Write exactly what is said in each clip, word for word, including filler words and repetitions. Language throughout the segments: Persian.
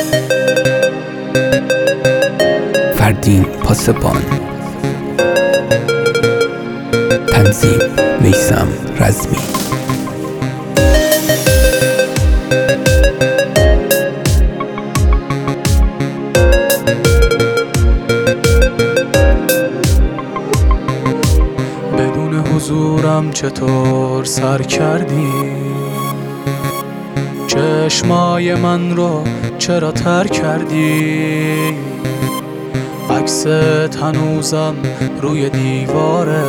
فردین پاسبان، تنظیم میثم رزمی. بدون حضورم چطور سر کردی؟ چشمای من رو چرا تر کردی؟ عکست هنوزم روی دیواره،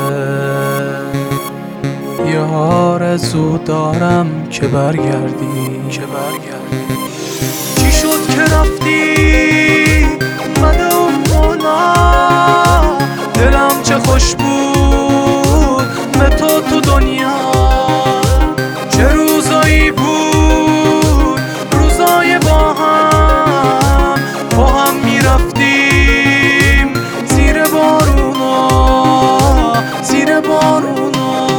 یه آرزو دارم که برگردی که برگردی. چی شد که رفتی؟ بده اون مولا، دلم چه خوش بود به تو تو دنیا. چه روزایی بود، روزای با هم با هم میرفتیم زیر بارونا، زیر بارونا.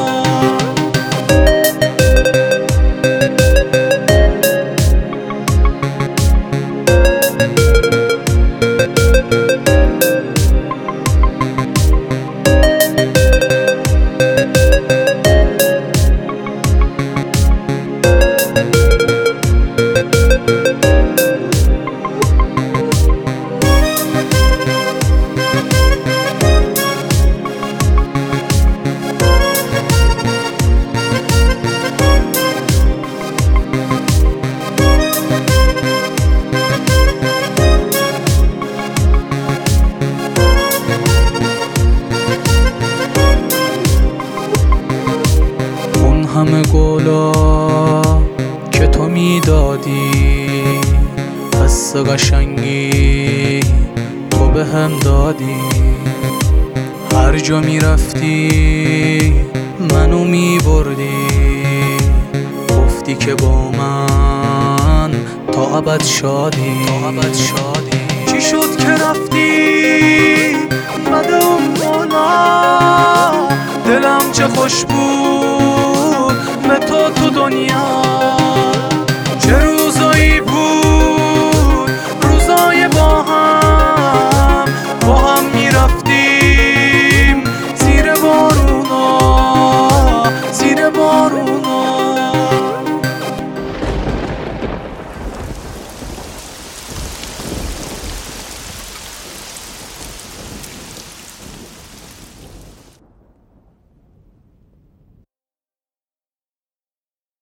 همه گلا که تو میدادی، حس قشنگی تو به هم دادی. هر جا میرفتی منو میبردی، گفتی که با من تا ابد شادی تا ابد شادی. چی شد که رفتی؟ بده اون مولا، دلم چه خوش بود به تو تو دنیا.